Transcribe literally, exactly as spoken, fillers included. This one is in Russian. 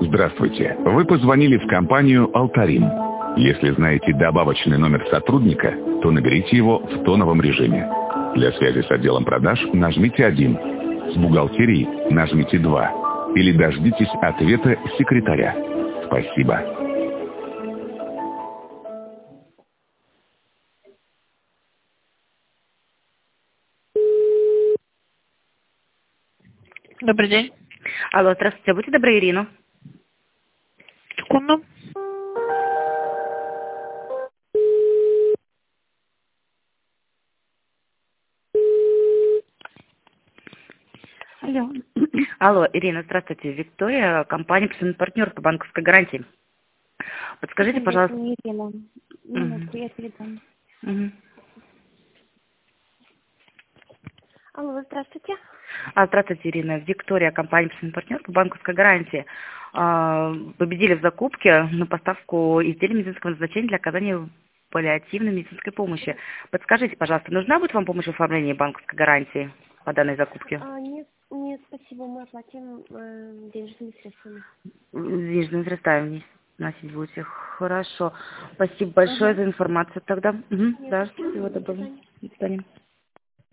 Здравствуйте. Вы позвонили в компанию «Алтарин». Если знаете добавочный номер сотрудника, то наберите его в тоновом режиме. Для связи с отделом продаж нажмите один. С бухгалтерией нажмите два. Или дождитесь ответа секретаря. Спасибо. Добрый день. Алло, здравствуйте. Будьте добры, Ирину. Секунду. Алло. Алло, Ирина, здравствуйте. Виктория, компания «Постоянный партнер» по банковской гарантии. Подскажите, Это пожалуйста. не Ирина. Минутку, я передам. Мгм. Алло, здравствуйте. А, здравствуйте, Ирина. Виктория, компания «Постоянный партнер» по банковской гарантии. А, победили в закупке на поставку изделий медицинского назначения для оказания паллиативной медицинской помощи. Подскажите, пожалуйста, нужна будет вам помощь в оформлении банковской гарантии по данной закупке? А, нет, нет, спасибо, мы оплатим э, денежными средствами. Денежными средствами вносить будете. Хорошо. Спасибо большое Угу. за информацию тогда. Угу. Нет, Да, спасибо. всего До доброго. свидания. До свидания.